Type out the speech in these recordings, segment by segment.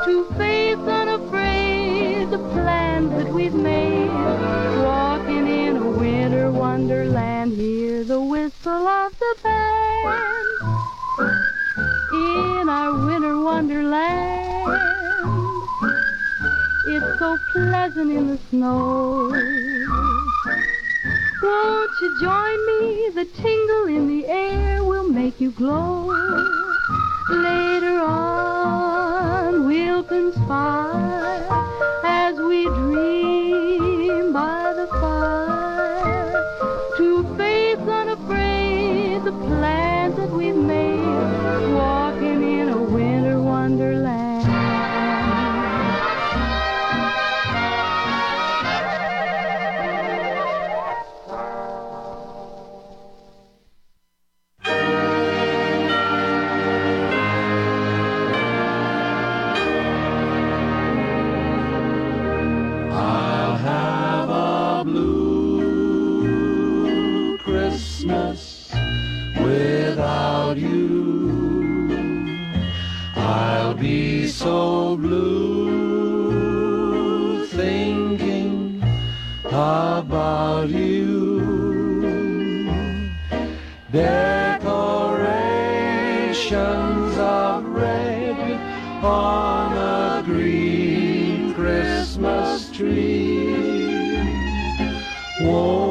to face unafraid the plans that we've made. Walking in a winter wonderland, hear the whistle of the band. In our winter wonderland, it's so pleasant in the snow. Won't you join me? The tingle in the air will make you glow. Later on, we'll conspire as we dream by the fire to face unafraid the plans that we've made, walking in a winter wonderland. So blue, thinking about you. Decorations of red on a green Christmas tree. Whoa.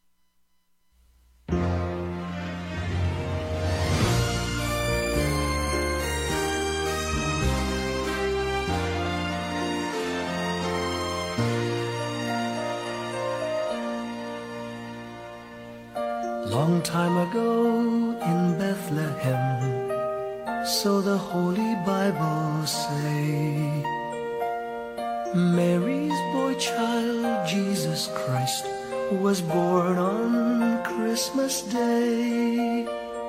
Long time ago in Bethlehem, so the Holy Bible say, Mary's boy child, Jesus Christ, was born on Christmas Day.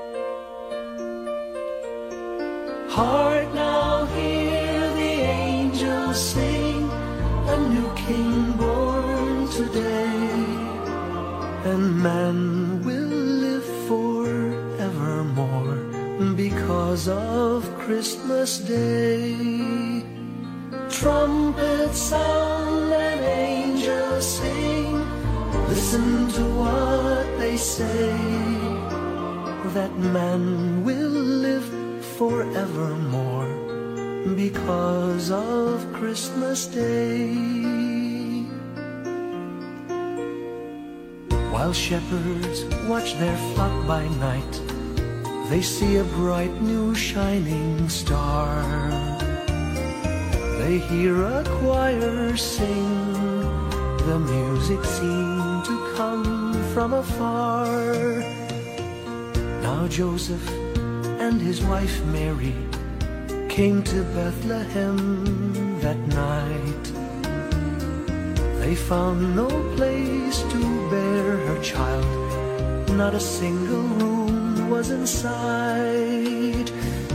Hark now, hear the angels sing, a new king born today, and man will live forevermore because of Christmas Day. Trumpets sound and angels sing, listen to what they say, that man will live forevermore because of Christmas Day. While shepherds watch their flock by night, they see a bright new shining star. They hear a choir sing, the music seemed to come from afar. Now Joseph and his wife Mary came to Bethlehem that night. They found no place to bear her child, not a single room was in sight.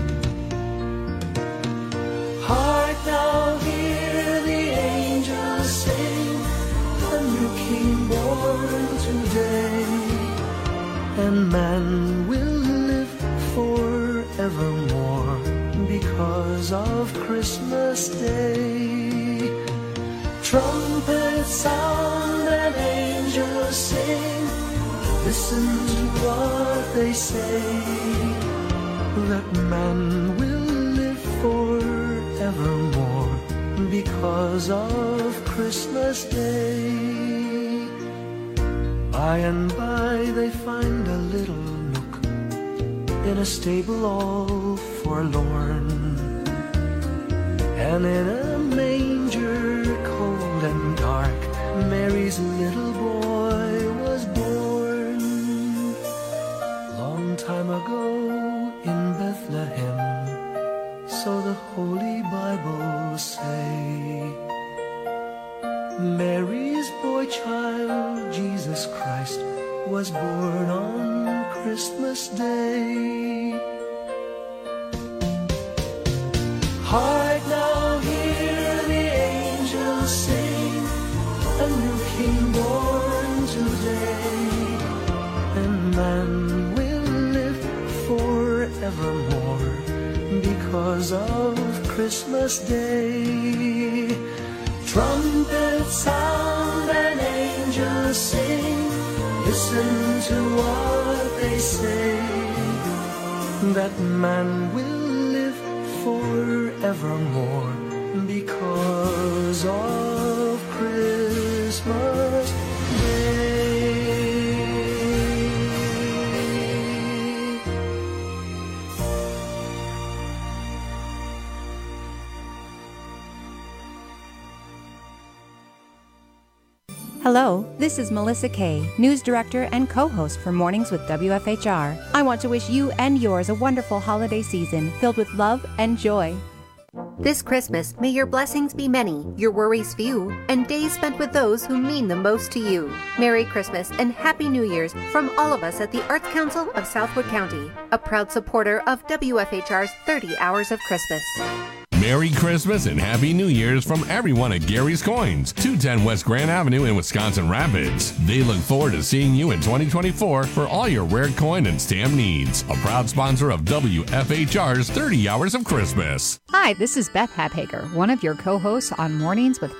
Hark now, hear the angels sing, a new king born today, and man will live forevermore because of Christmas Day. Trumpets sound and angels sing, listen to what they say, that man will live forevermore because of Christmas Day. By and by they find a little nook in a stable all forlorn, and in a manger cold and dark, Mary's little boy was born. Long time ago in Bethlehem, so the Holy Bible say, Mary's boy child, Jesus Christ, was born on Christmas Day. Hark now, hear the angels sing, a new king born today, and man will live forevermore because of Christmas Day. Trumpets sound and angels sing. Listen to what they say. That man will live forevermore because of Christmas Day. Hello, this is Melissa Kay, news director and co-host for Mornings with WFHR. I want to wish you and yours a wonderful holiday season filled with love and joy. This Christmas, may your blessings be many, your worries few, and days spent with those who mean the most to you. Merry Christmas and Happy New Year's from all of us at the Arts Council of Southwood County, a proud supporter of WFHR's 30 Hours of Christmas. Merry Christmas and Happy New Year's from everyone at Gary's Coins, 210 West Grand Avenue in Wisconsin Rapids. They look forward to seeing you in 2024 for all your rare coin and stamp needs. A proud sponsor of WFHR's 30 Hours of Christmas. Hi, this is Beth Habhager, one of your co-hosts on Mornings with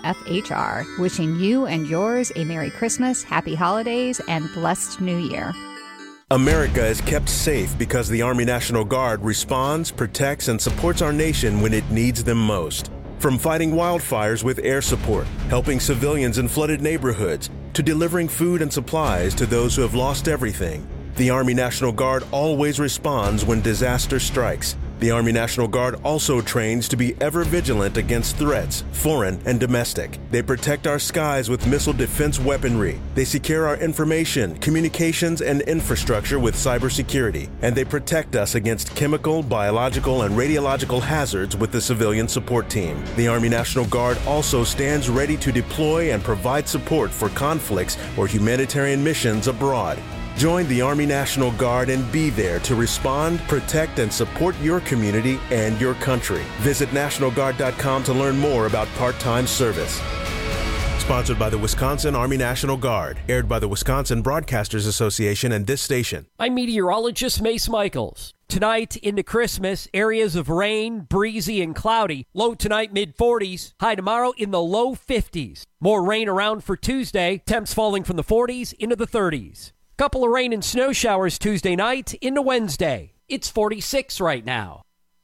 WFHR, wishing you and yours a Merry Christmas, Happy Holidays, and blessed New Year. America is kept safe because the Army National Guard responds, protects, and supports our nation when it needs them most. From fighting wildfires with air support, helping civilians in flooded neighborhoods, to delivering food and supplies to those who have lost everything, the Army National Guard always responds when disaster strikes. The Army National Guard also trains to be ever vigilant against threats, foreign and domestic. They protect our skies with missile defense weaponry. They secure our information, communications, and infrastructure with cybersecurity. And they protect us against chemical, biological, and radiological hazards with the civilian support team. The Army National Guard also stands ready to deploy and provide support for conflicts or humanitarian missions abroad. Join the Army National Guard and be there to respond, protect, and support your community and your country. Visit NationalGuard.com to learn more about part-time service. Sponsored by the Wisconsin Army National Guard. Aired by the Wisconsin Broadcasters Association and this station. I'm meteorologist Mace Michaels. Tonight into Christmas, areas of rain, breezy, and cloudy. Low tonight, mid-40s. High tomorrow in the low 50s. More rain around for Tuesday. Temps falling from the 40s into the 30s. Couple of rain and snow showers Tuesday night into Wednesday. It's 46 right now.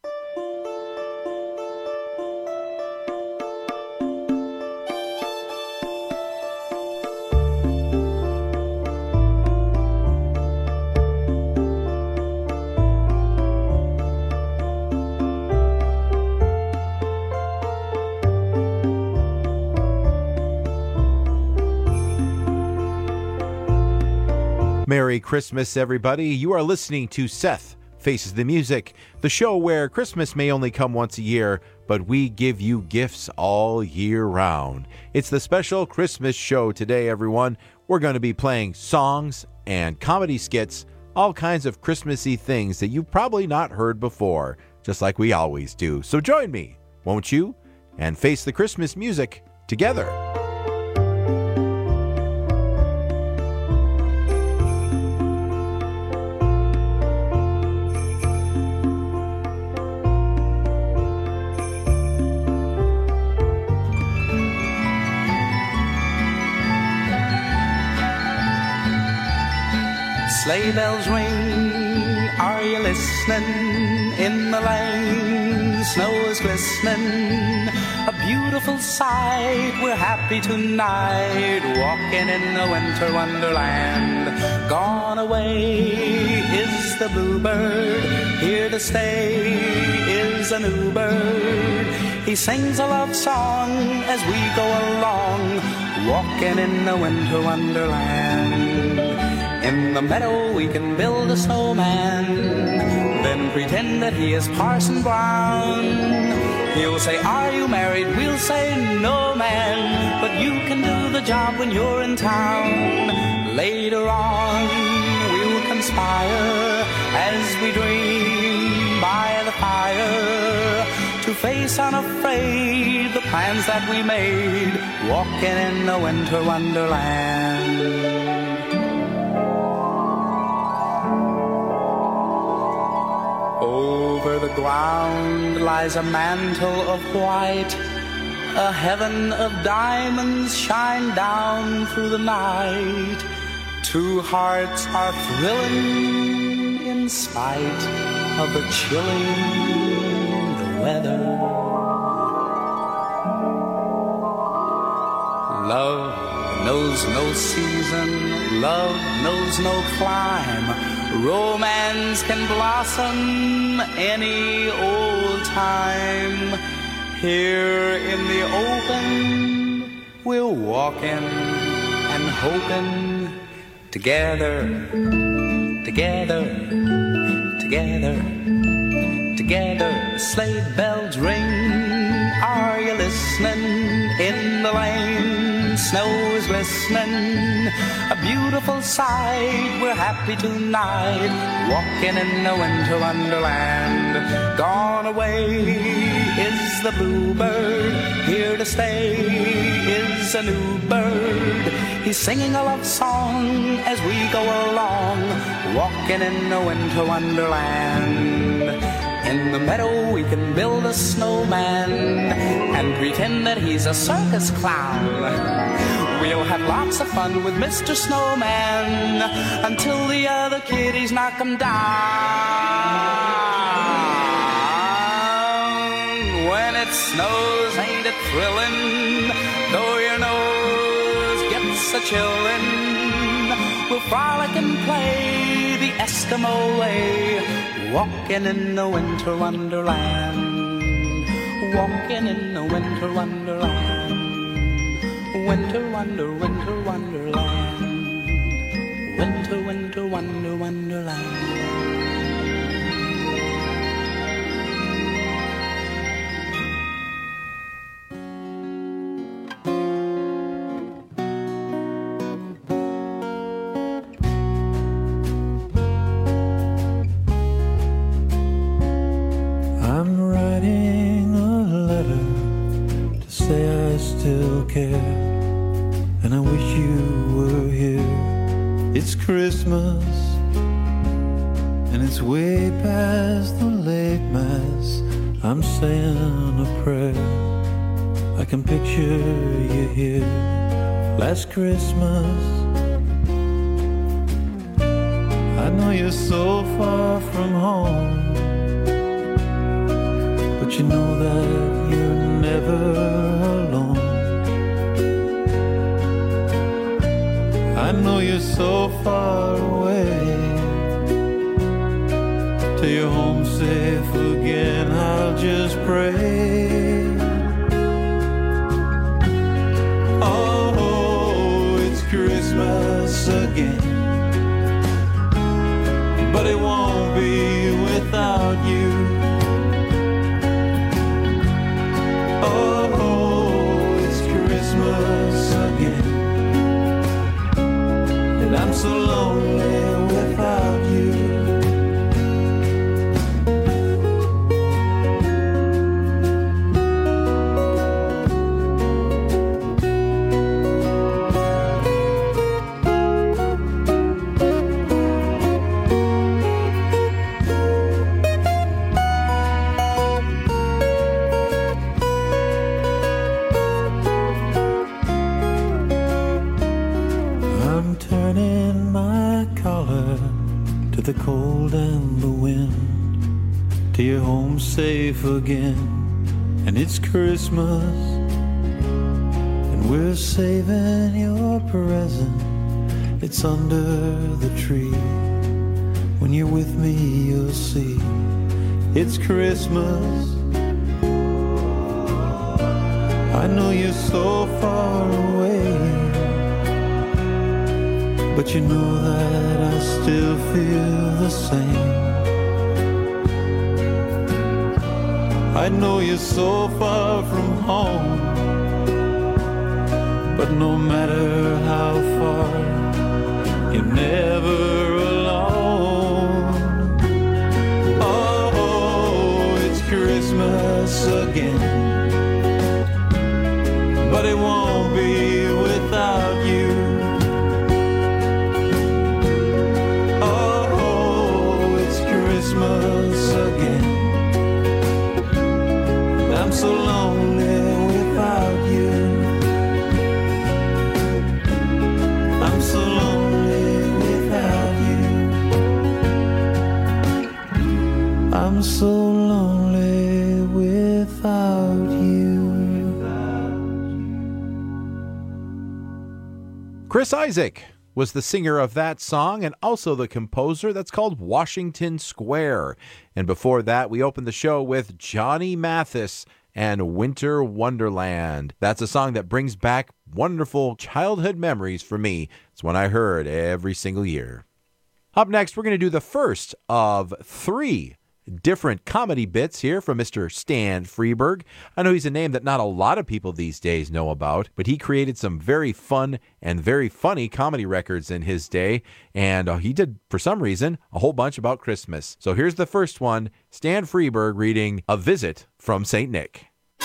Merry Christmas, everybody. You are listening to Seth Faces the Music, the show where Christmas may only come once a year, but we give you gifts all year round. It's the special Christmas show today, everyone. We're going to be playing songs and comedy skits, all kinds of Christmassy things that you've probably not heard before, just like we always do. So join me, won't you? And face the Christmas music together. Sleigh bells ring, are you listening? In the lane, snow is glistening. A beautiful sight, we're happy tonight, walking in a winter wonderland. Gone away is the bluebird, here to stay is a new bird. He sings a love song as we go along, walking in a winter wonderland. In the meadow we can build a snowman, then pretend that he is Parson Brown. He'll say, are you married? We'll say, no man, but you can do the job when you're in town. Later on we'll conspire as we dream by the fire to face unafraid the plans that we made, walking in a winter wonderland. Over Over the ground lies a mantle of white. A heaven of diamonds shine down through the night. Two hearts are thrilling in spite of the chilling weather. Love knows no season, love knows no clime. Romance can blossom any old time. Here in the open, we're walking and hoping. Together, together, together, together. Sleigh bells ring. Are you listening? In the lane, snow is glistening. A beautiful sight. We're happy tonight, walking in the winter wonderland. Gone away is the bluebird. Here to stay is a new bird. He's singing a love song as we go along, walking in the winter wonderland. In the meadow we can build a snowman and pretend that he's a circus clown. We'll have lots of fun with Mr. Snowman until the other kiddies knock him down. When it snows, ain't it thrilling? Though your nose gets a chillin', we'll frolic and play the Eskimo way, walking in the winter wonderland. Walking in the winter wonderland. Winter wonder, winter wonderland. Winter, winter, wonder, wonderland. And I wish you were here. It's Christmas, and it's way past the late mass. I'm saying a prayer. I can picture you here last Christmas. I know you're so far from home, but you know that you're never alone. I know you're so far away. Till you're home safe again, I'll just pray. Oh, it's Christmas again, but it won't be without you. Oh, it's Christmas again, I'm so lonely without you. The cold and the wind, till you're home safe again. And it's Christmas, and we're saving your present. It's under the tree. When you're with me, you'll see it's Christmas. I know you're so far away, but you know that I still feel the same. I know you're so far from home, but no matter how far, you're never alone. Oh, it's Christmas again, but it won't be without you. Christmas again, lonely without you. I'm so lonely without you. I'm so lonely without you. Chris Isaak was the singer of that song and also the composer. That's called Washington Square. And before that, we opened the show with Johnny Mathis and Winter Wonderland. That's a song that brings back wonderful childhood memories for me. It's one I heard every single year. Up next, we're going to do the first of 3 different comedy bits here from Mr. Stan Freberg. I know he's a name that not a lot of people these days know about, but he created some very fun and very funny comedy records in his day, and he did, for some reason, a whole bunch about Christmas. So here's the first one, Stan Freberg reading A Visit from St. Nick.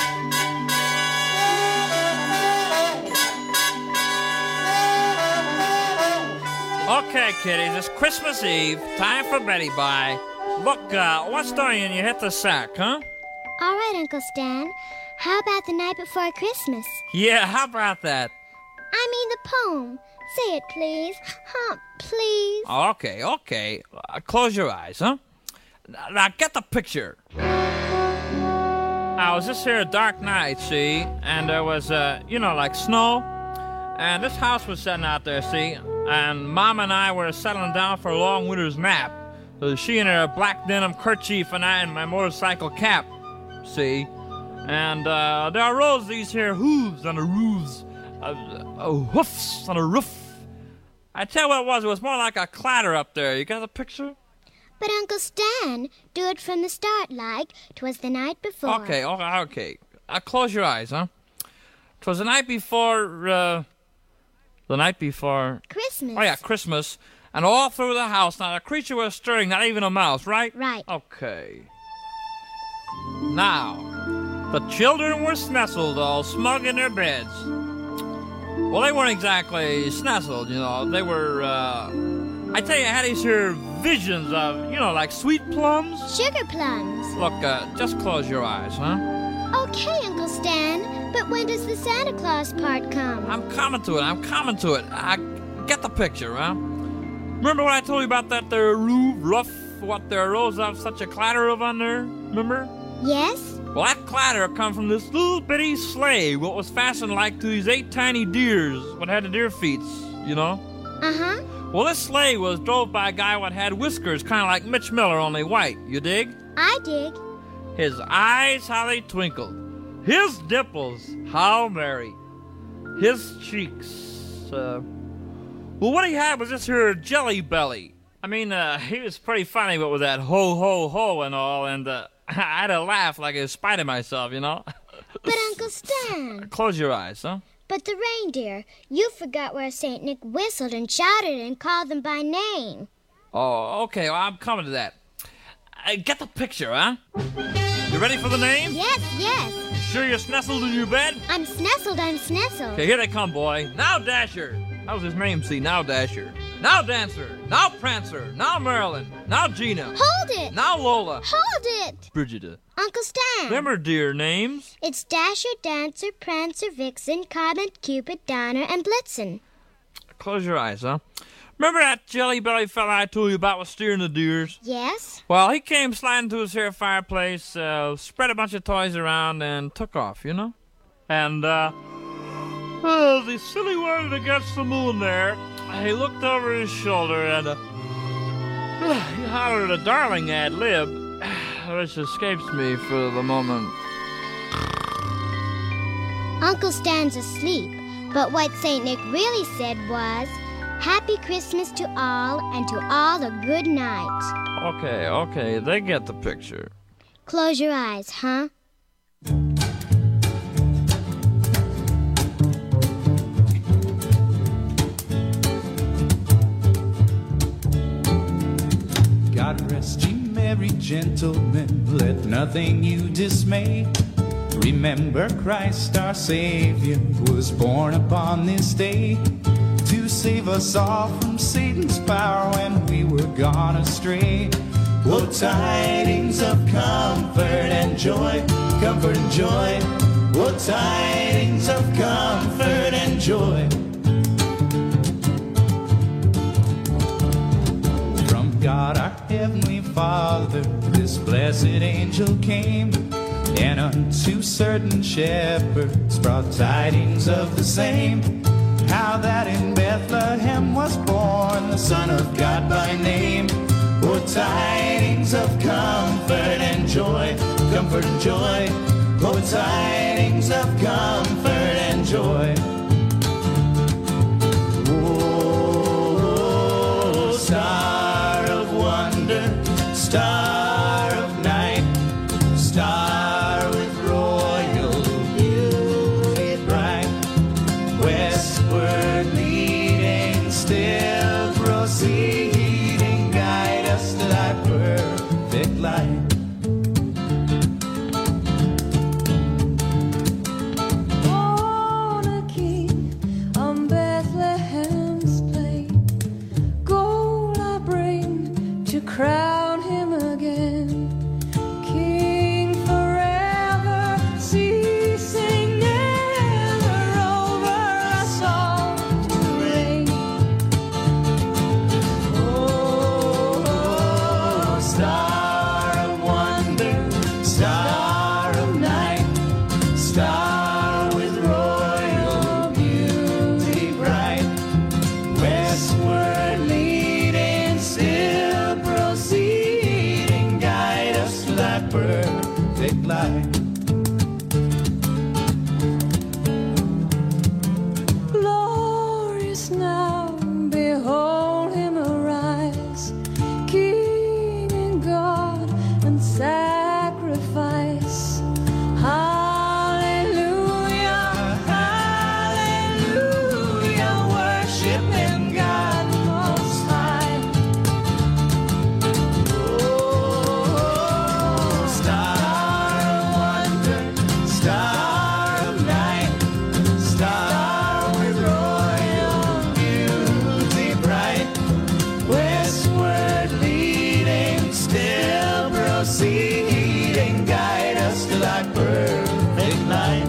Okay, kiddies, it's Christmas Eve, time for Betty Bye. Look, what's doing and you hit the sack, huh? All right, Uncle Stan. How about the night before Christmas? Yeah, how about that? I mean the poem. Say it, please. Please. Okay. Close your eyes, huh? Now, get the picture. I was just here a dark night, see? And there was, like snow. And this house was sitting out there, see? And Mom and I were settling down for a long winter's nap. So she in her black denim kerchief and I in my motorcycle cap, see? And there arose these here hooves on the roofs, hoofs on the roof. I tell you what it was more like a clatter up there. You got the picture? But Uncle Stan, do it from the start like 'twas the night before. Okay. Close your eyes, huh? 'Twas the night before, Christmas. Oh, yeah, Christmas. And all through the house, not a creature was stirring, not even a mouse, right? Right. Okay. Now, the children were snestled, all smug in their beds. Well, they weren't exactly snestled, They were, I tell you, I had these here visions of, like sweet plums. Sugar plums. Look, just close your eyes, huh? Okay, Uncle Stan, but when does the Santa Claus part come? I'm coming to it. I get the picture, huh? Remember what I told you about that there roof, what there arose up such a clatter of on there? Remember? Yes. Well, that clatter come from this little bitty sleigh, what was fastened like to these 8 tiny deers, what had the deer feet, Uh-huh. Well, this sleigh was drove by a guy what had whiskers, kind of like Mitch Miller, only white. You dig? I dig. His eyes, how they twinkled. His dimples, how merry. His cheeks, well, what he had was this here jelly belly. I mean, he was pretty funny, but with that ho, ho, ho and all, and I had to laugh like in spite of myself, But Uncle Stan. Close your eyes, huh? But the reindeer, you forgot where St. Nick whistled and shouted and called them by name. Oh, okay, well, I'm coming to that. Get the picture, huh? You ready for the name? Yes. You sure you're snestled in your bed? I'm snestled. Okay, here they come, boy. Now Dasher. That was his name, see, now Dasher. Now Dancer. Now Prancer. Now Marilyn. Now Gina. Hold it. Now Lola. Hold it. Brigida. Uncle Stan. Them are dear names. It's Dasher, Dancer, Prancer, Vixen, Comet, Cupid, Donner, and Blitzen. Close your eyes, huh? Remember that jelly belly fella I told you about was steering the deers? Yes. Well, he came sliding to his here fireplace, spread a bunch of toys around, and took off, And, the silly one against the moon there, he looked over his shoulder and he hollered a darling ad lib, which escapes me for the moment. Uncle Stan's asleep, but what St. Nick really said was, Happy Christmas to all, and to all a good night. Okay, they get the picture. Close your eyes, huh? God rest ye merry gentlemen, let nothing you dismay. Remember Christ our Savior was born upon this day to save us all from Satan's power when we were gone astray. Oh, tidings of comfort and joy comfort and joy. Oh, tidings of comfort and joy. From God our Heavenly Father, this blessed angel came, and unto certain shepherds brought tidings of the same, how that in Bethlehem was born the Son of God by name. Oh, tidings of comfort and joy, comfort and joy. Oh, tidings of comfort and joy. Oh, star of wonder, star of night, star with royal beauty bright, westward leading, still proceeding, guide us to thy perfect light. Crown him again, King forever, ceasing never over us all to reign. Oh, star of wonder, star of night, star with royal beauty bright, westward leading, still proceeding, guide us to thy perfect light. Glorious now, behold him arise, King and God and sacrifice. Hallelujah, hallelujah, worship him, God most high. Oh, star of wonder, star of night, star with royal beauty bright, westward leading, still proceeding, guide us to thy perfect light.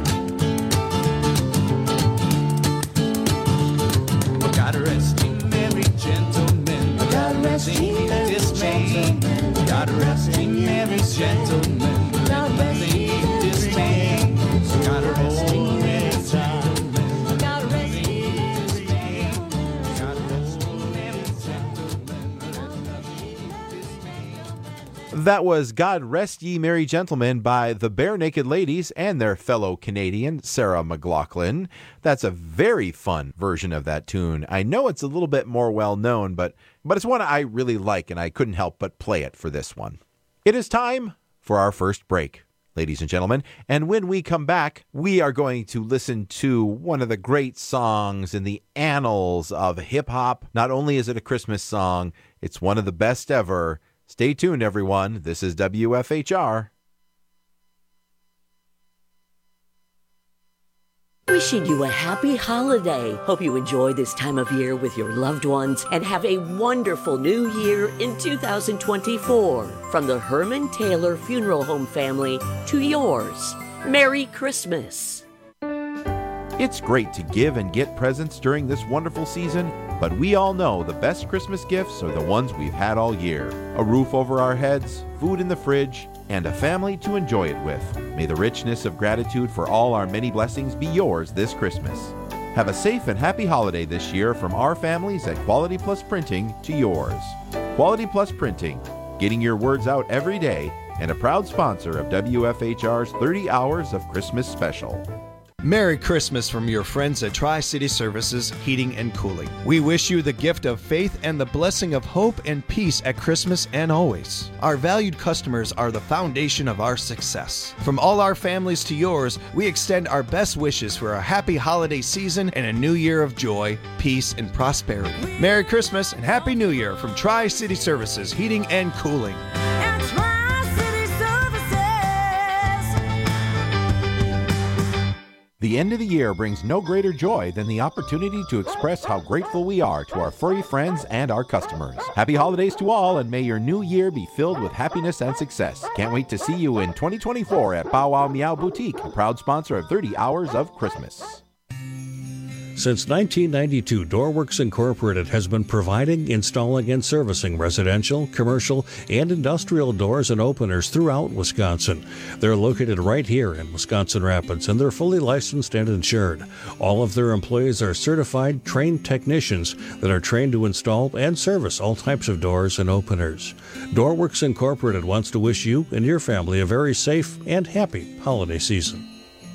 God rest ye merry gentlemen, God rest ye dismay, God rest ye merry gentlemen, God rest ye dismay, God rest ye merry gentlemen, God rest ye dismay, God rest ye merry gentlemen. That was God Rest Ye Merry Gentlemen by the Bare Naked Ladies and their fellow Canadian, Sarah McLachlan. That's a very fun version of that tune. I know it's a little bit more well-known, but it's one I really like, and I couldn't help but play it for this one. It is time for our first break, ladies and gentlemen, and when we come back, we are going to listen to one of the great songs in the annals of hip-hop. Not only is it a Christmas song, it's one of the best ever. Stay tuned, everyone. This is WFHR. Wishing you a happy holiday. Hope you enjoy this time of year with your loved ones and have a wonderful new year in 2024. From the Herman Taylor Funeral Home family to yours. Merry Christmas. It's great to give and get presents during this wonderful season, but we all know the best Christmas gifts are the ones we've had all year. A roof over our heads, food in the fridge, and a family to enjoy it with. May the richness of gratitude for all our many blessings be yours this Christmas. Have a safe and happy holiday this year from our families at Quality Plus Printing to yours. Quality Plus Printing, getting your words out every day, and a proud sponsor of WFHR's 30 Hours of Christmas Special. Merry Christmas from your friends at Tri-City Services Heating and Cooling. We wish you the gift of faith and the blessing of hope and peace at Christmas and always. Our valued customers are the foundation of our success. From all our families to yours, we extend our best wishes for a happy holiday season and a new year of joy, peace, and prosperity. Merry Christmas and Happy New Year from Tri-City Services Heating and Cooling. The end of the year brings no greater joy than the opportunity to express how grateful we are to our furry friends and our customers. Happy holidays to all, and may your new year be filled with happiness and success. Can't wait to see you in 2024 at Bow Wow Meow Boutique, a proud sponsor of 30 Hours of Christmas. Since 1992, Doorworks Incorporated has been providing, installing, and servicing residential, commercial, and industrial doors and openers throughout Wisconsin. They're located right here in Wisconsin Rapids, and they're fully licensed and insured. All of their employees are certified, trained technicians that are trained to install and service all types of doors and openers. Doorworks Incorporated wants to wish you and your family a very safe and happy holiday season.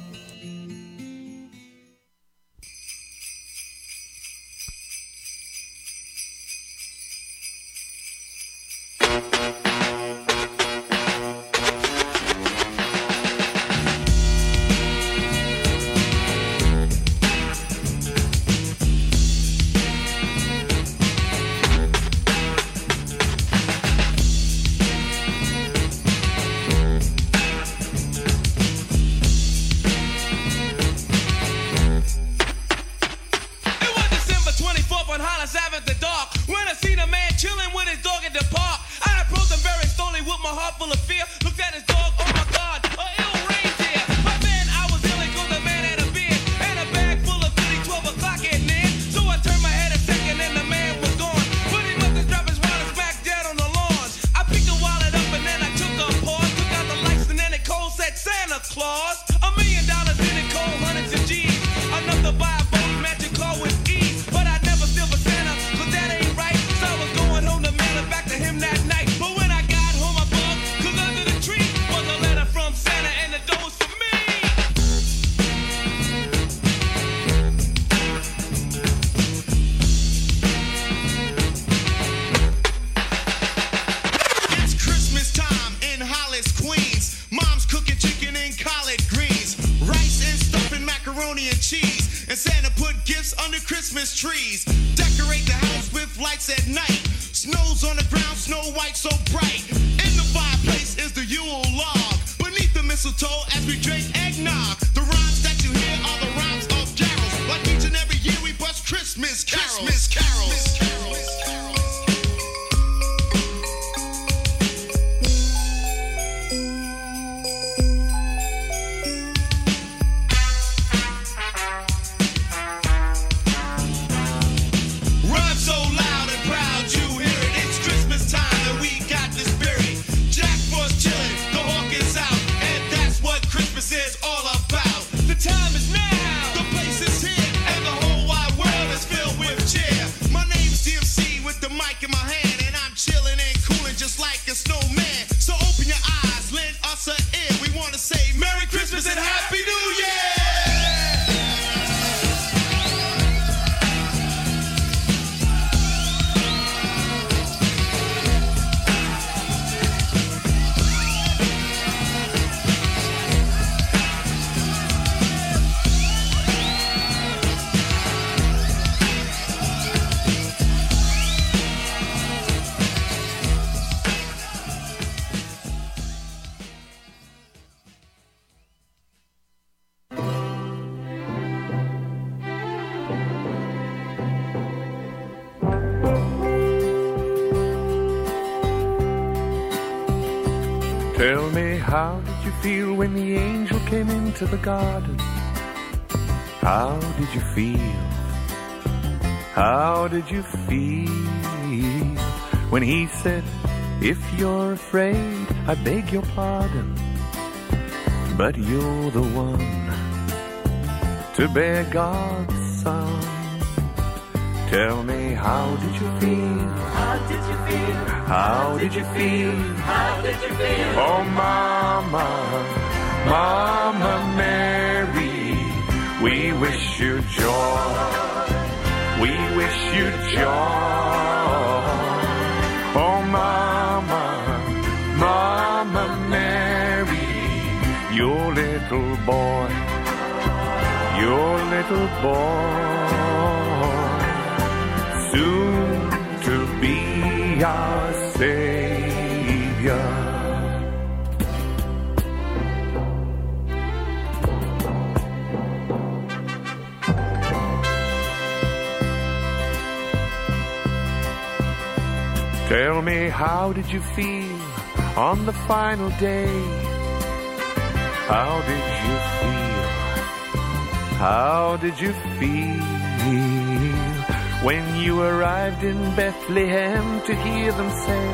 Tell me, how did you feel when the angel came into the garden? How did you feel? How did you feel when he said, if you're afraid, I beg your pardon, but you're the one to bear God's son? Tell me, how did you feel? How did you feel? How did you feel? How did you feel? Oh, Mama, Mama Mary, we wish you joy. We wish you joy. Oh, Mama, Mama Mary, your little boy, soon to be our Savior. Tell me, how did you feel on the final day? How did you feel? How did you feel when you arrived in Bethlehem to hear them say,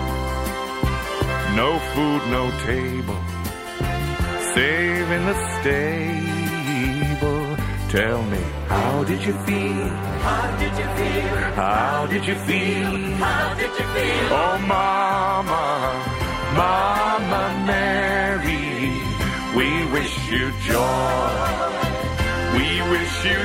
no food, no table, save in the stable? Tell me, how did you feel? How did you feel? How did you feel? How did you feel? Oh, Mama, Mama Mary, we wish you joy. We wish you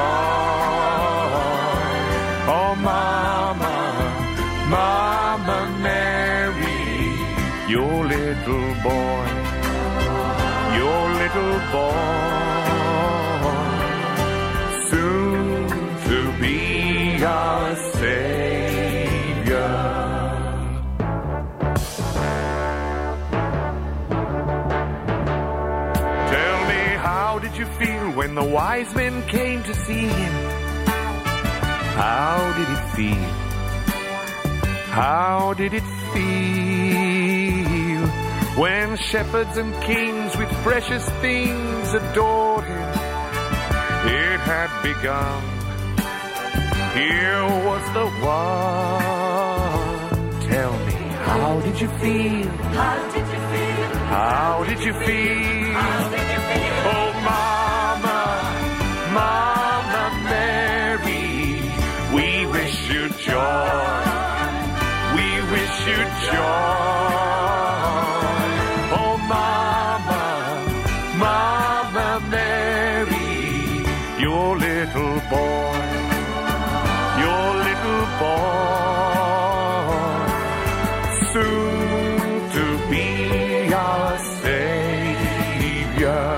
joy. Oh, Mama, Mama Mary, your little boy, your little boy, soon to be our Savior. Tell me, how did you feel when the wise men came to see him? How did it feel? How did it feel when shepherds and kings with precious things adored him? It had begun. Here was the one. Tell me, how did you feel? How did you feel? How did you feel? How did you feel? Oh, Mama, Mama Mary, we wish you joy. We wish you joy. Oh, Mama, Mama Mary, your little boy, your little boy, soon to be our Savior.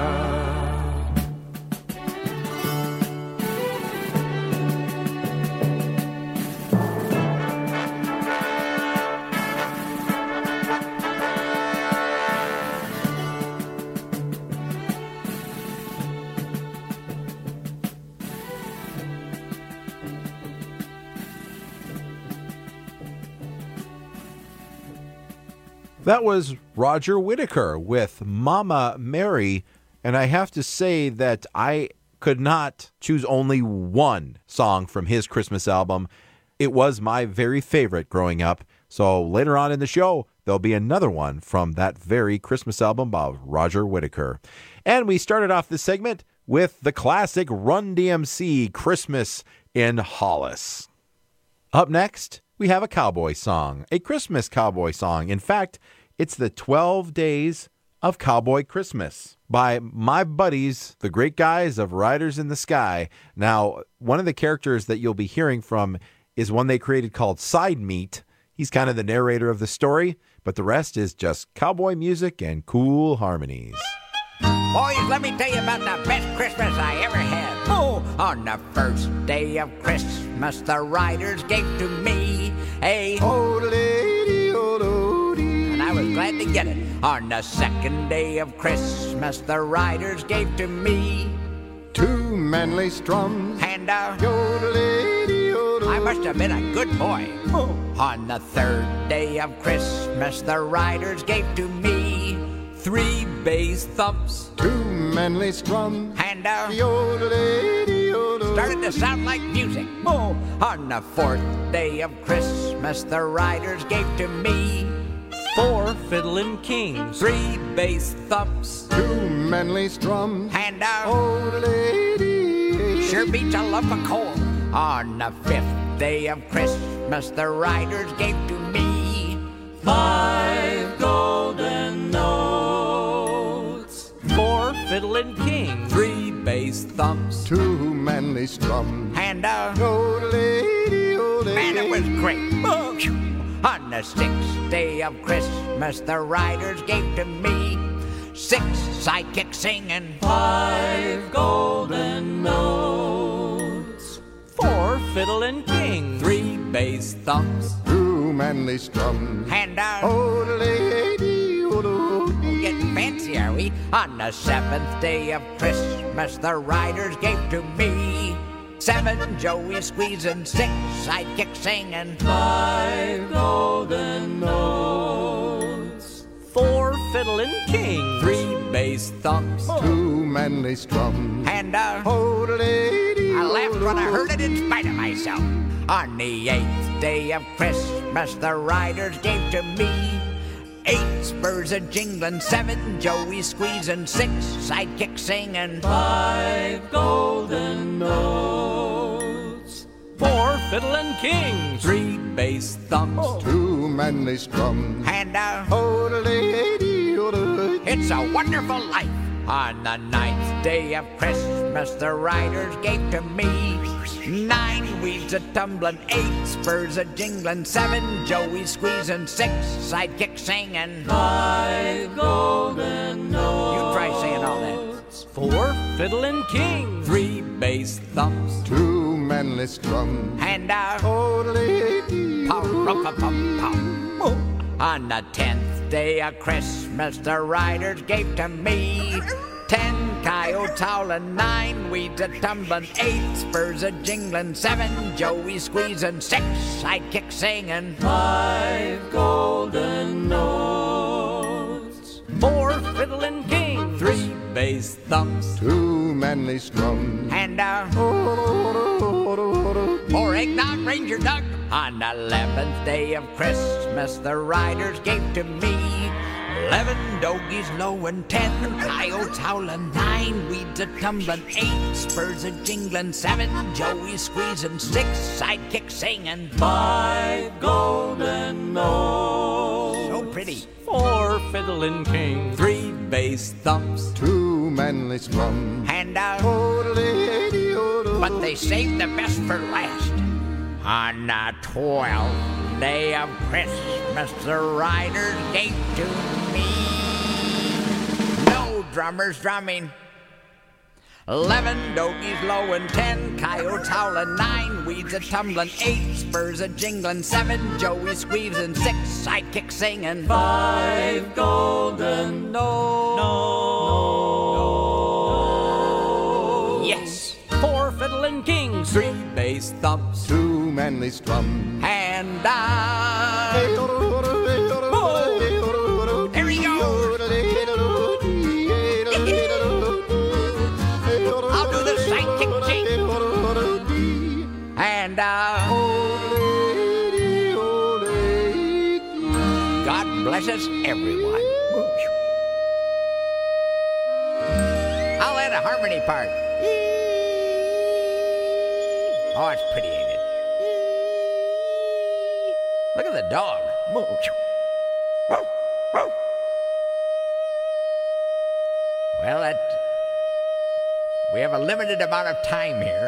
That was Roger Whittaker with Mama Mary, and I have to say that I could not choose only one song from his Christmas album. It was my very favorite growing up, so later on in the show, there'll be another one from that very Christmas album by Roger Whittaker. And we started off this segment with the classic Run DMC, Christmas in Hollis. Up next, we have a cowboy song, a Christmas cowboy song. In fact, it's the 12 Days of Cowboy Christmas by my buddies, the great guys of Riders in the Sky. Now, one of the characters that you'll be hearing from is one they created called Side Meat. He's kind of the narrator of the story, but the rest is just cowboy music and cool harmonies. Boys, let me tell you about the best Christmas I ever had. Oh, on the first day of Christmas, the Riders gave to me a and I was glad to get it. On the second day of Christmas, the Riders gave to me 2 manly strums and a I must have been a good boy. Oh. On the third day of Christmas, the Riders gave to me 3 bass thumps, 2 manly strums, and a started to sound like music. Oh. On the fourth day of Christmas, the Riders gave to me 4 fiddlin' kings, 3 bass thumps, 2 manly strums, and a sure beats a lump of coal. On the fifth day of Christmas, the Riders gave to me 5 golden notes, 4 fiddlin' kings, 3 bass thumps, 2 manly strums, and a man, it was great. On the sixth day of Christmas, the Riders gave to me 6 psychic singing, 5 golden notes, 4 fiddlin' kings, 3 bass thumps, 2 manly strums, and a getting fancy, are we? On the seventh day of Christmas, the Riders gave to me 7 Joey squeezing, 6 sidekick singing, 5 golden notes, 4 fiddling kings, 3 bass thumps, 2 manly strums, and a I laughed when I heard it in spite of myself. On the 8th day of Christmas, the riders gave to me 8 spurs a jingling, 7 Joey squeezing, 6 sidekick singing, 5 golden notes, 4 fiddling kings, 3 bass thumps, 2 manly strums, and a It's a Wonderful Life. On the 9th day of Christmas, the riders gave to me 9 weeds a tumbling, 8 spurs a jingling, 7 Joey squeezing, 6 sidekick singing, 5 golden notes. You try saying all that. 4 fiddling kings, 3 bass thumps, 2 manly strums, and a pum-pum-pum-pum. On the 10th day of Christmas, the riders gave to me 10 coyotes howling, 9 weeds a tumbling, 8 spurs a jingling, 7 Joey squeezing, 6 sidekick singing, 5 golden notes, 4 fiddling kings, 3 bass thumps, 2 manly strums, and a 4 eggnog Ranger Doug. On the 11th day of Christmas, the riders gave to me 11 dogies low and 10 coyotes howling, 9 weeds a tumbling, 8 spurs a jingling, 7 Joey squeezing, 6 sidekick singing, 5 golden notes, so pretty, 4 fiddling kings, 3 bass thumps, 2 manly strums, and a but they saved the best for last. On the 12th day of Christmas, the riders gave to me no drummers drumming, 11 dogies low and 10 coyotes howling, 9 weeds a tumbling, 8 spurs a jingling, 7 Joey squeezing, 6 sidekick singing, 5 golden notes. Yes. 4 fiddling kings, 3 bass thumps, 2 manly strums, and there he goes. I'll do the sidekick jig. And God bless us, everyone. I'll add a harmony part. Oh, it's pretty, ain't it? Look at the dog. Well, we have a limited amount of time here.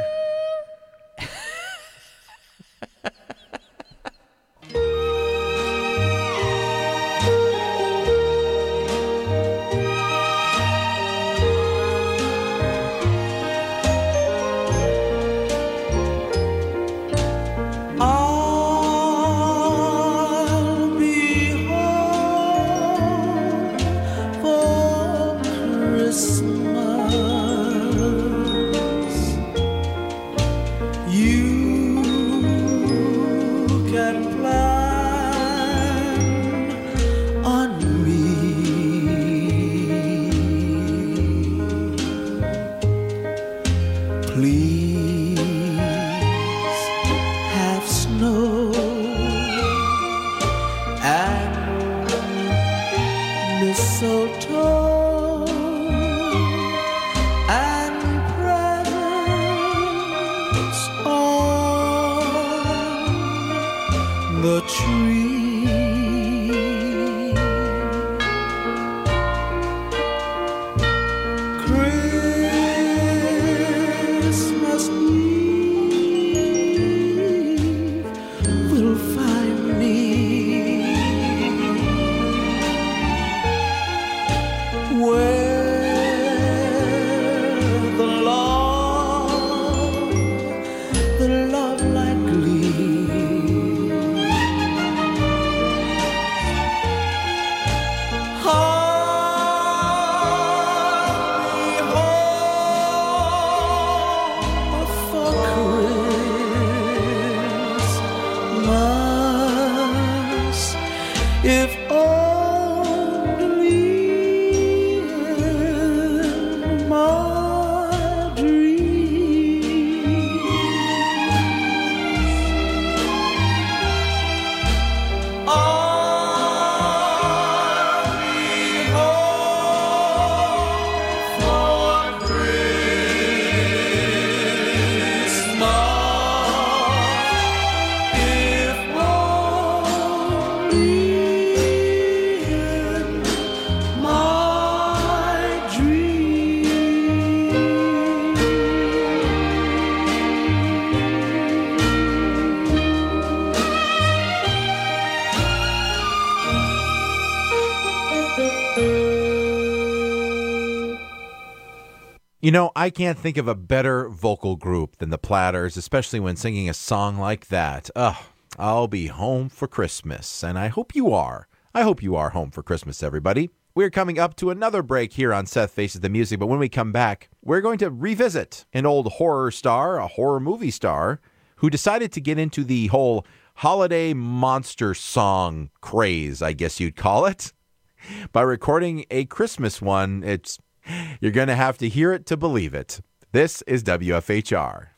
You know, I can't think of a better vocal group than the Platters, especially when singing a song like that. I'll be home for Christmas, and I hope you are. I hope you are home for Christmas, everybody. We're coming up to another break here on Seth Faces the Music, but when we come back, we're going to revisit an old horror star, a horror movie star, who decided to get into the whole holiday monster song craze, I guess you'd call it, by recording a Christmas one. You're going to have to hear it to believe it. This is WFHR.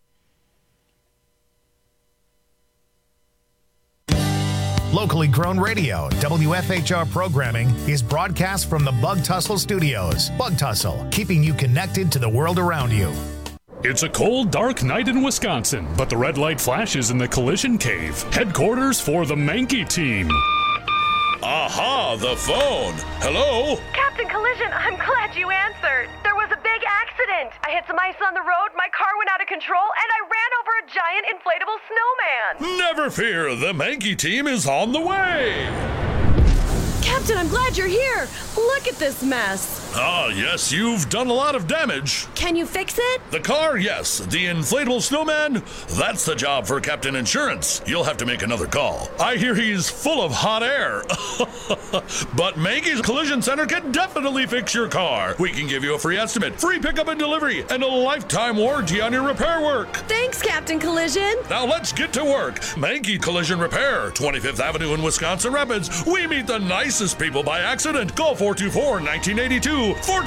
Locally grown radio, WFHR programming is broadcast from the Bug Tussle Studios. Bug Tussle, keeping you connected to the world around you. It's a cold, dark night in Wisconsin, but the red light flashes in the Collision Cave, headquarters for the Mankey team. Aha, the phone. Hello? Captain Collision, I'm glad you answered. There was a big accident. I hit some ice on the road, my car went out of control, and I ran over a giant inflatable snowman. Never fear, the Mankey team is on the way. Captain, I'm glad you're here. Look at this mess. Ah, yes, you've done a lot of damage. Can you fix it? The car, yes. The inflatable snowman, that's the job for Captain Insurance. You'll have to make another call. I hear he's full of hot air. But Mankey's Collision Center can definitely fix your car. We can give you a free estimate, free pickup and delivery, and a lifetime warranty on your repair work. Thanks, Captain Collision. Now let's get to work. Mankey Collision Repair, 25th Avenue in Wisconsin Rapids. We meet the nicest people by accident. Call 424-1982.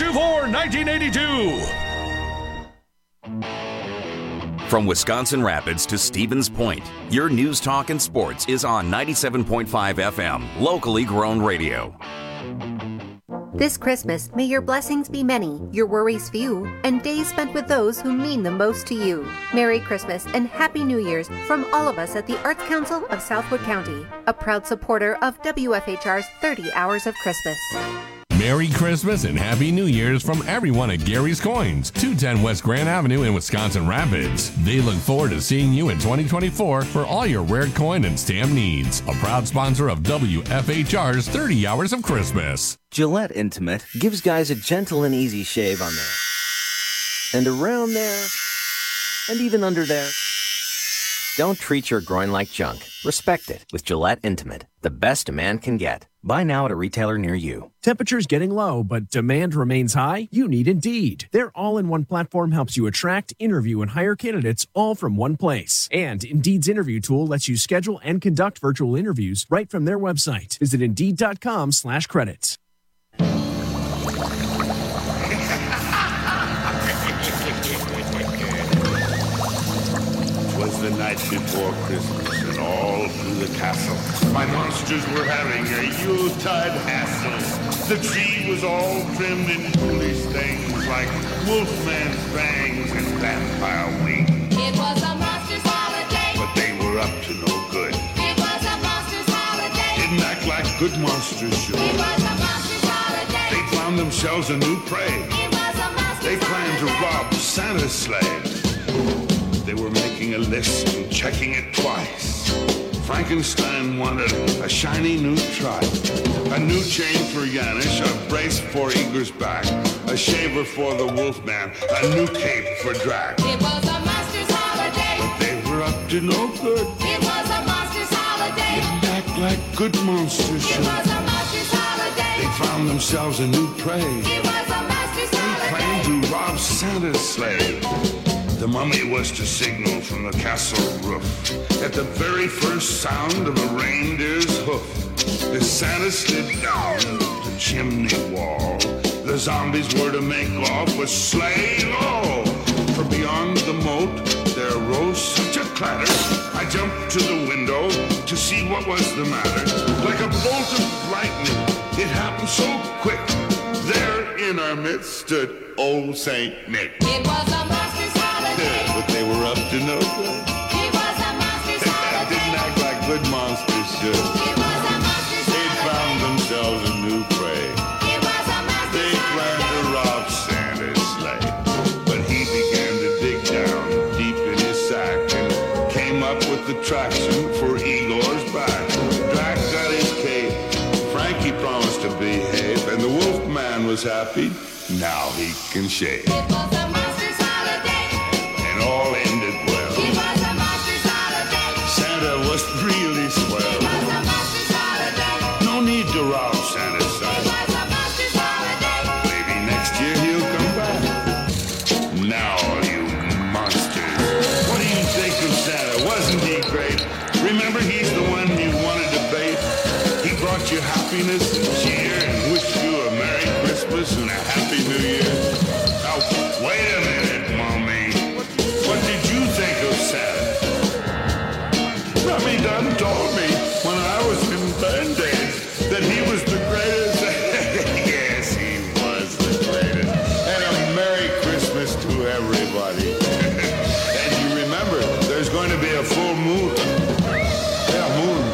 424-1982. From Wisconsin Rapids to Stevens Point, your news, talk, and sports is on 97.5 FM, locally grown radio. This Christmas, may your blessings be many, your worries few, and days spent with those who mean the most to you. Merry Christmas and Happy New Year's from all of us at the Arts Council of Southwood County, a proud supporter of WFHR's 30 Hours of Christmas. Merry Christmas and Happy New Year's from everyone at Gary's Coins, 210 West Grand Avenue in Wisconsin Rapids. They look forward to seeing you in 2024 for all your rare coin and stamp needs. A proud sponsor of WFHR's 30 Hours of Christmas. Gillette Intimate gives guys a gentle and easy shave on there, and around there, and even under there. Don't treat your groin like junk. Respect it with Gillette Intimate, the best a man can get. Buy now at a retailer near you. Temperatures getting low, but demand remains high? You need Indeed. Their all-in-one platform helps you attract, interview, and hire candidates all from one place. And Indeed's interview tool lets you schedule and conduct virtual interviews right from their website. Visit Indeed.com/credits. The night before Christmas, and all through the castle, my monsters were having a Yuletide hassle. The tree was all trimmed in foolish things like wolfman's fangs and vampire wings. It was a monster's holiday, but they were up to no good. It was a monster's holiday, Didn't act like good monsters should. It was a monster's holiday, They found themselves a new prey. It was a monster's They planned to rob Santa's sleigh. They were making a list and checking it twice. Frankenstein wanted a shiny new trike, a new chain for Yanish, a brace for Igor's back, a shaver for the Wolfman, a new cape for Drac. It was a monster's holiday, But they were up to no good. It was a monster's holiday, Didn't act like good monsters It should. was a monster's holiday, They found themselves a new prey. It was a monster's holiday, Planned to rob Santa's sleigh. The mummy was to signal from the castle roof at the very first sound of a reindeer's hoof. As Santa slid down the chimney wall, the zombies were to make off with sleigh low. For beyond the moat there rose such a clatter, I jumped to the window to see what was the matter. Like a bolt of lightning, it happened so quick. There in our midst stood old Saint Nick. It was a monster's holiday, But they were up to no good. It was a monster's holiday, Didn't act like good monsters should. It was a monster's They found themselves a new prey. It was a monster's They planned to rob Santa's sleigh. But he began to dig down deep in his sack and came up with the traction for Igor's back. Drac got his cape, Frankie promised to behave, and the Wolfman was happy now he can shave. It was a monster's holiday. And all ended well. It was a monster's holiday. Santa was really swell. It was a monster's holiday. No need to rob Santa's son. It was a monster's holiday. Maybe next year he'll come back. Now, you monsters. What do you think of Santa? Wasn't he great? Remember, he's the one you wanted to bathe. He brought you happiness and cheer and wished you a Merry Christmas and a Happy New Year. Now, wait a minute, Mommy. What did you think of Santa? Mommy done told me when I was in band days that he was the greatest. Yes, he was the greatest. And a Merry Christmas to everybody. And you remember, there's going to be a full moon. Yeah, moon.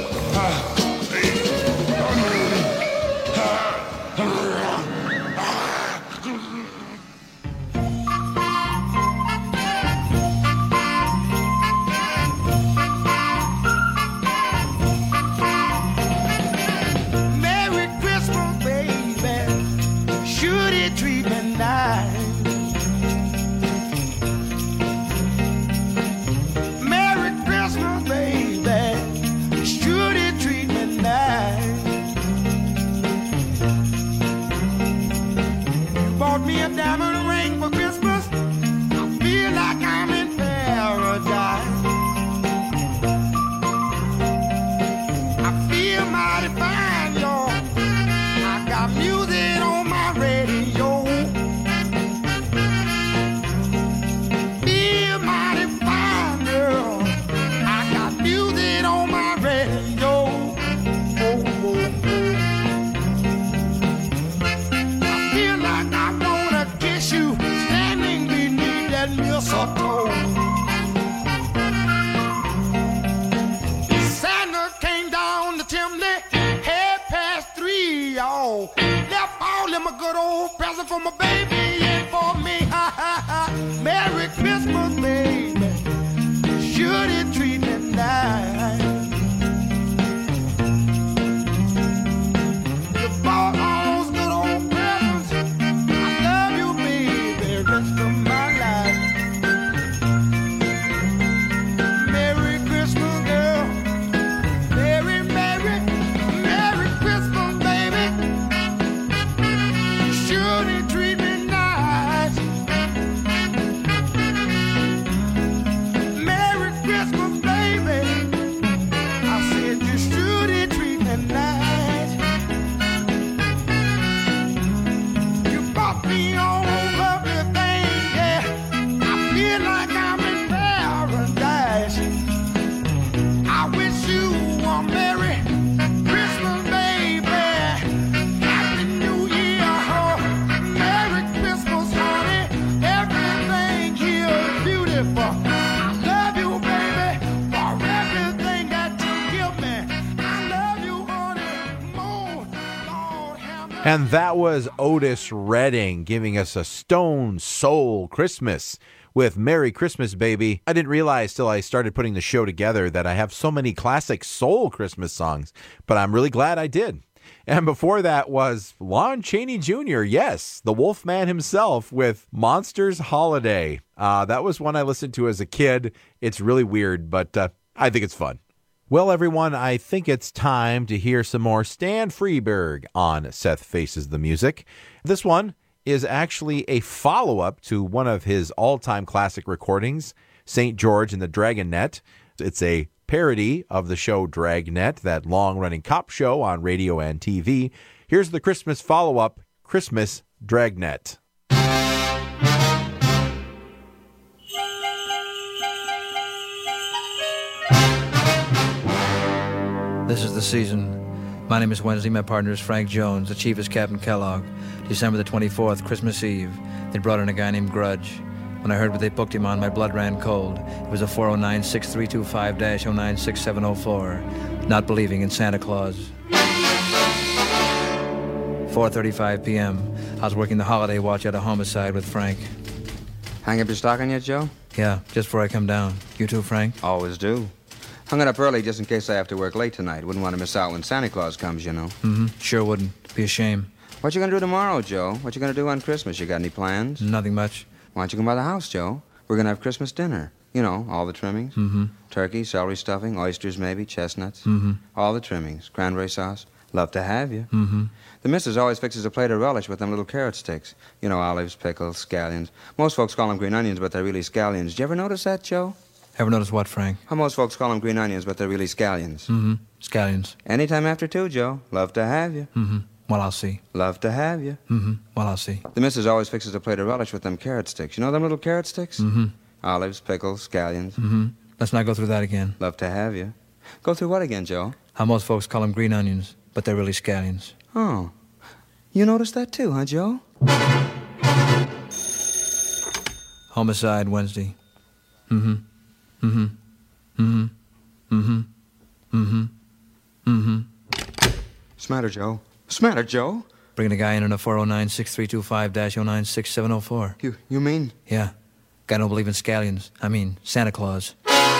Merry Christmas, baby. Should he treat me nice? Merry Christmas, baby. Should he treat me nice? You bought me a diamond ring for Christmas. I feel like I'm in paradise. I feel mighty fine, y'all. I got music on my radio. Feel mighty fine, girl. I got music on my radio. Oh, oh, oh. I feel like I wanna kiss you standing beneath that mistletoe. Santa came down the chimney, 3:30, y'all. Left all them a good old present for my baby and for me. Ha ha ha. Merry Christmas, baby. Should he treat me nice? You bought all those good old presents. I love you, baby, rest of my life. Merry Christmas, girl. Merry, Merry, Merry Christmas, baby. Should he treat me nice? Merry Christmas, baby. I said you should he treat me nice. You bought me all everything, yeah. I feel like I'm in paradise. I wish you a Merry Christmas, baby. Happy New Year, oh. Merry Christmas, honey. Everything here is beautiful. I love you, baby, for everything that you give me. I love you, honey, more. Lord have mercy. And that was Otis Redding giving us a Stone Soul Christmas with Merry Christmas, Baby. I didn't realize till I started putting the show together that I have so many classic soul Christmas songs, but I'm really glad I did. And before that was Lon Chaney Jr., yes, the Wolfman himself with Monsters Holiday. That was one I listened to as a kid. It's really weird, but I think it's fun. Well, everyone, I think it's time to hear some more Stan Freberg on Seth Faces the Music. This one is actually a follow-up to one of his all-time classic recordings, St. George and the Dragonet. It's a parody of the show Dragnet, that long-running cop show on radio and TV. Here's the Christmas follow-up, Christmas Dragnet. This is the season. My name is Wednesday. My partner is Frank Jones. The chief is Captain Kellogg. December the 24th, Christmas Eve. They brought in a guy named Grudge. When I heard what they booked him on, my blood ran cold. It was a 409-6325-096704. Not believing in Santa Claus. 4:35 p.m. I was working the holiday watch at a homicide with Frank. Hang up your stocking yet, Joe? Yeah, just before I come down. You too, Frank? Always do. Hung it up early just in case I have to work late tonight. Wouldn't want to miss out when Santa Claus comes, you know. Sure wouldn't. Be a shame. What you gonna do tomorrow, Joe? What you gonna do on Christmas? You got any plans? Nothing much. Why don't you come by the house, Joe? We're gonna have Christmas dinner. You know, all the trimmings. Mm-hmm. Turkey, celery stuffing, oysters maybe, chestnuts. Mm-hmm. All the trimmings. Cranberry sauce. Love to have you. Mm-hmm. The missus always fixes a plate of relish with them little carrot sticks. You know, olives, pickles, scallions. Most folks call them green onions, but they're really scallions. Did you ever notice that, Joe? Ever notice what, Frank? How most folks call them green onions, but they're really scallions. Mm-hmm. Scallions. Anytime after 2, Joe. Love to have you. Mm-hmm. Well, I'll see. Love to have you. Mm-hmm. Well, I'll see. The missus always fixes a plate of relish with them carrot sticks. You know them little carrot sticks? Mm-hmm. Olives, pickles, scallions. Mm-hmm. Let's not go through that again. Love to have you. Go through what again, Joe? How most folks call them green onions, but they're really scallions. Oh. You noticed that too, huh, Joe? Homicide Wednesday. Mm-hmm. Mm-hmm. Mm-hmm. Mm-hmm. Mm-hmm. Mm-hmm. Smatter, Joe. Smatter, Joe. Bringing a guy in on a 409-6325-096704. You mean? Yeah. Guy don't believe in scallions. I mean, Santa Claus.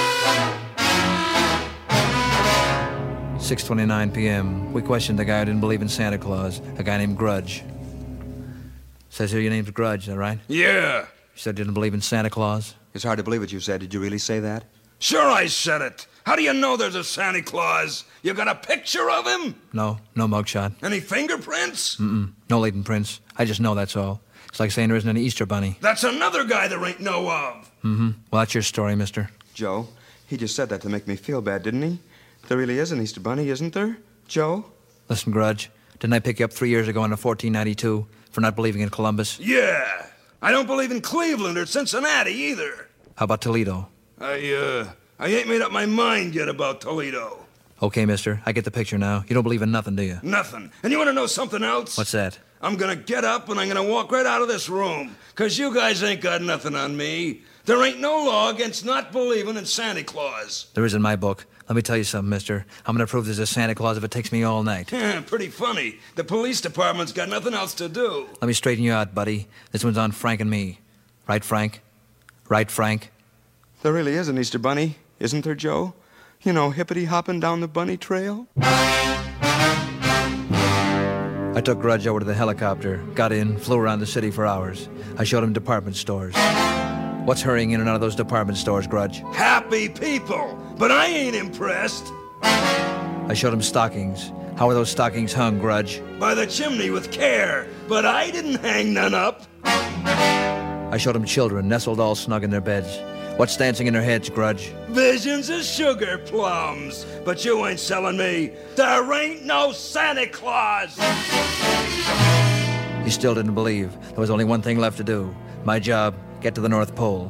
6:29 p.m. We questioned the guy who didn't believe in Santa Claus, a guy named Grudge. Says here your name's Grudge, is that right? Yeah. You said you didn't believe in Santa Claus? It's hard to believe what you said. Did you really say that? Sure I said it. How do you know there's a Santa Claus? You got a picture of him? No mugshot. Any fingerprints? Mm-mm. No latent prints. I just know that's all. It's like saying there isn't any Easter Bunny. That's another guy there ain't no of. Mm-hmm. Well, that's your story, mister. Joe, he just said that to make me feel bad, didn't he? There really is an Easter Bunny, isn't there? Joe? Listen, Grudge, didn't I pick you up 3 years ago in 1492 for not believing in Columbus? Yeah. I don't believe in Cleveland or Cincinnati either. How about Toledo? I ain't made up my mind yet about Toledo. Okay, mister, I get the picture now. You don't believe in nothing, do you? Nothing. And you want to know something else? What's that? I'm gonna get up and I'm gonna walk right out of this room. 'Cause you guys ain't got nothing on me. There ain't no law against not believing in Santa Claus. There is in my book. Let me tell you something, mister. I'm gonna prove there's a Santa Claus if it takes me all night. Pretty funny. The police department's got nothing else to do. Let me straighten you out, buddy. This one's on Frank and me. Right, Frank? Right, Frank? There really is an Easter Bunny, isn't there, Joe? You know, hippity-hopping down the bunny trail. I took Grudge over to the helicopter, got in, flew around the city for hours. I showed him department stores. What's hurrying in and out of those department stores, Grudge? Happy people. But I ain't impressed. I showed him stockings. How are those stockings hung, Grudge? By the chimney with care. But I didn't hang none up. I showed him children nestled all snug in their beds. What's dancing in their heads, Grudge? Visions of sugar plums. But you ain't selling me. There ain't no Santa Claus. You still didn't believe. There was only one thing left to do. My job, get to the North Pole.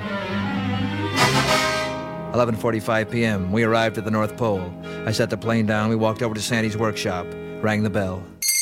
11:45 p.m. We arrived at the North Pole. I set the plane down. We walked over to Sandy's workshop. Rang the bell.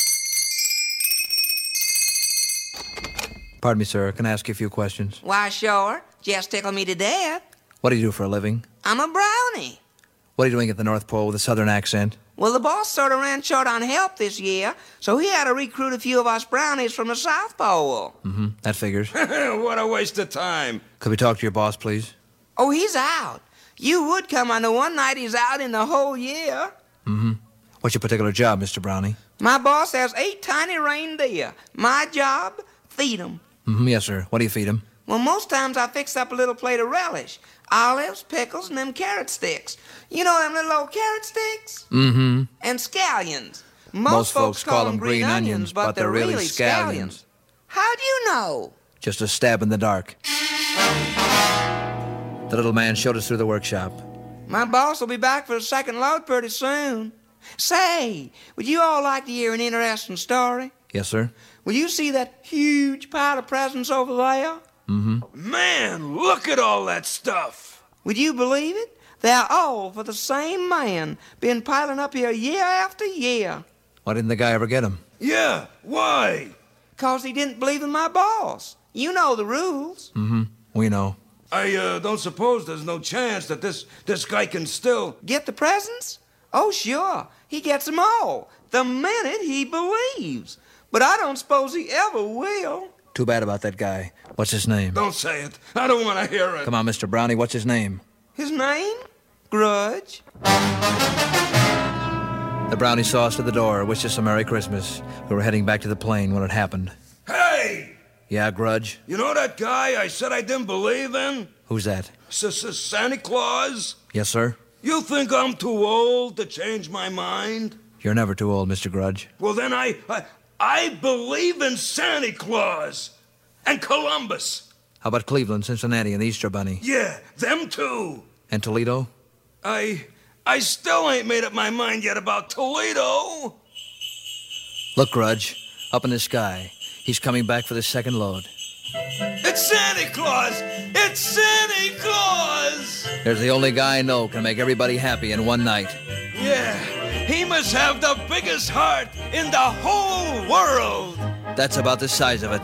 Pardon me, sir. Can I ask you a few questions? Why, sure. Just tickle me to death. What do you do for a living? I'm a brownie. What are you doing at the North Pole with a southern accent? Well, the boss sort of ran short on help this year, so he had to recruit a few of us brownies from the South Pole. Mm-hmm. That figures. What a waste of time. Could we talk to your boss, please? Oh, he's out. You would come on the one night he's out in the whole year. Mm-hmm. What's your particular job, Mr. Brownie? My boss has 8 tiny reindeer. My job, feed 'em. Mm-hmm. Yes, sir. What do you feed him? Well, most times I fix up a little plate of relish. Olives, pickles, and them carrot sticks. You know them little old carrot sticks? Mm-hmm. And scallions. Most folks call them green onions, but they're really scallions. How do you know? Just a stab in the dark. The little man showed us through the workshop. My boss will be back for a second load pretty soon. Say, would you all like to hear an interesting story? Yes, sir. Will you see that huge pile of presents over there? Mm-hmm. Man, look at all that stuff. Would you believe it? They're all for the same man. Been piling up here year after year. Why didn't the guy ever get him? Yeah, why? 'Cause he didn't believe in my boss. You know the rules. Mm-hmm. We know. I don't suppose there's no chance that this guy can still... Get the presents? Oh, sure. He gets them all. The minute he believes. But I don't suppose he ever will. Too bad about that guy. What's his name? Don't say it. I don't want to hear it. Come on, Mr. Brownie. What's his name? His name? Grudge. The brownie saw us to the door, wished us a Merry Christmas. We were heading back to the plane when it happened. Hey! Yeah, Grudge? You know that guy I said I didn't believe in? Who's that? Santa Claus? Yes, sir? You think I'm too old to change my mind? You're never too old, Mr. Grudge. Well, then I believe in Santa Claus and Columbus. How about Cleveland, Cincinnati, and the Easter Bunny? Yeah, them too. And Toledo? I still ain't made up my mind yet about Toledo. Look, Grudge, up in the sky. He's coming back for the second load. It's Santa Claus! It's Santa Claus! There's the only guy I know can make everybody happy in one night. Yeah, he must have the biggest heart in the whole world. That's about the size of it.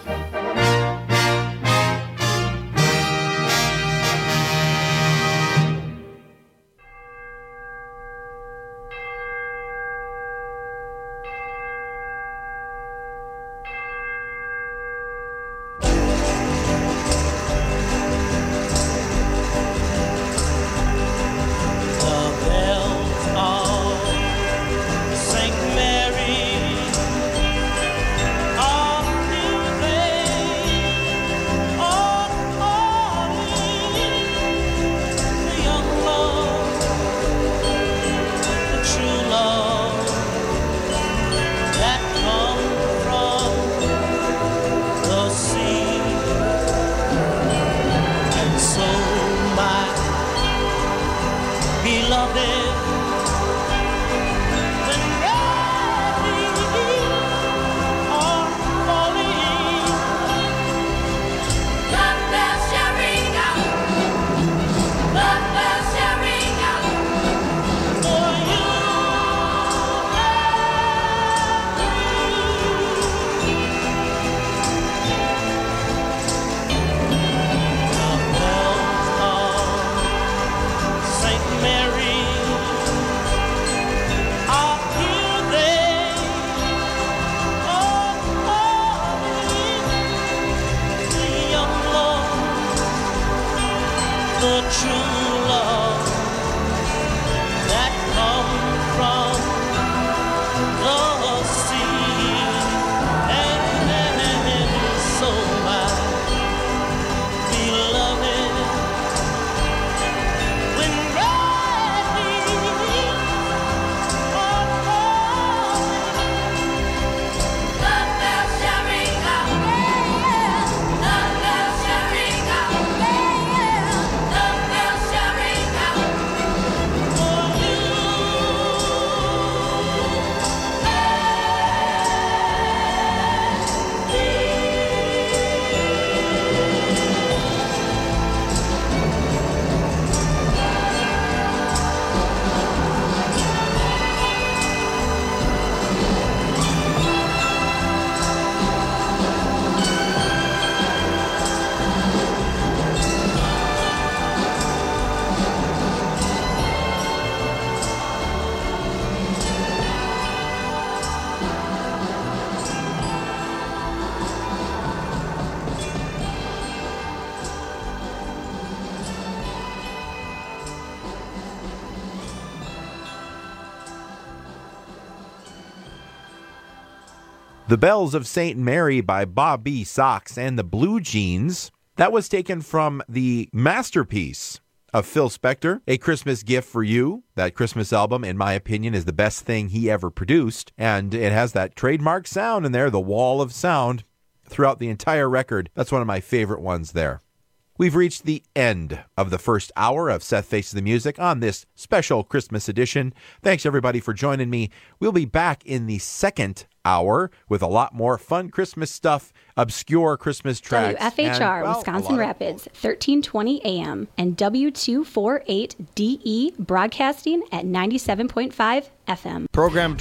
The Bells of St. Mary by Bob B. Sox and the Blue Jeans. That was taken from the masterpiece of Phil Spector, A Christmas Gift for You. That Christmas album, in my opinion, is the best thing he ever produced. And it has that trademark sound in there, the wall of sound, throughout the entire record. That's one of my favorite ones there. We've reached the end of the first hour of Seth Faces the Music on this special Christmas edition. Thanks, everybody, for joining me. We'll be back in the second hour with a lot more fun Christmas stuff, obscure Christmas tracks. WFHR, and, Wisconsin Rapids, 1320 AM, and W248DE broadcasting at 97.5 FM. Program